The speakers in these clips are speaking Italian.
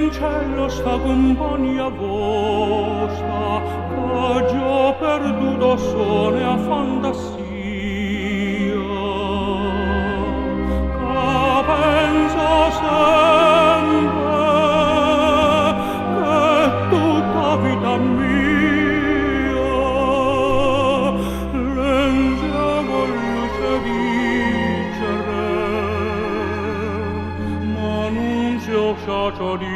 in cielo sta compagnia vostra, che già perduto sone a fantasia, che penso sempre che tutta vita mia l'engiamo luce vincere, ma non si osciaccia di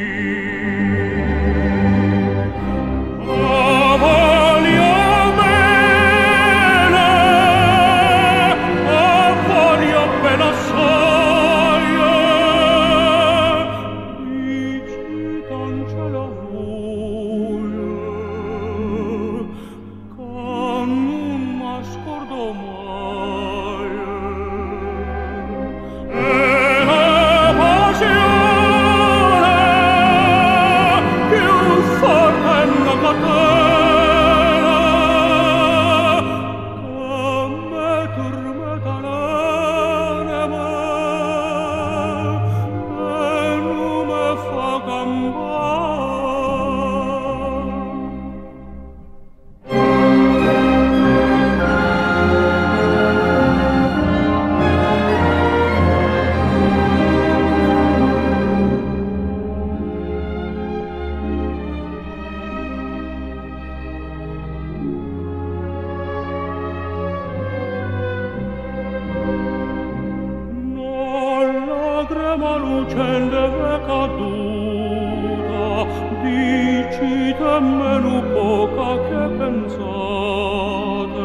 ma lucente è caduta, dici temmeno poca che pensate.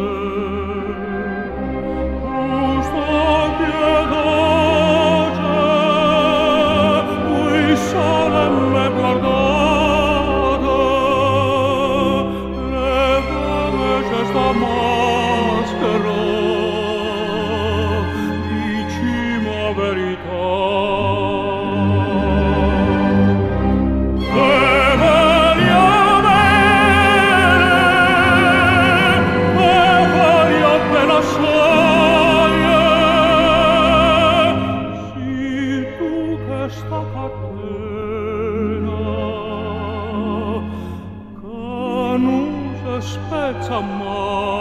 Giusto piedoce, cui solemne guardate, levame questa maschera, dicima verità. Questa catena che non si spezza mai.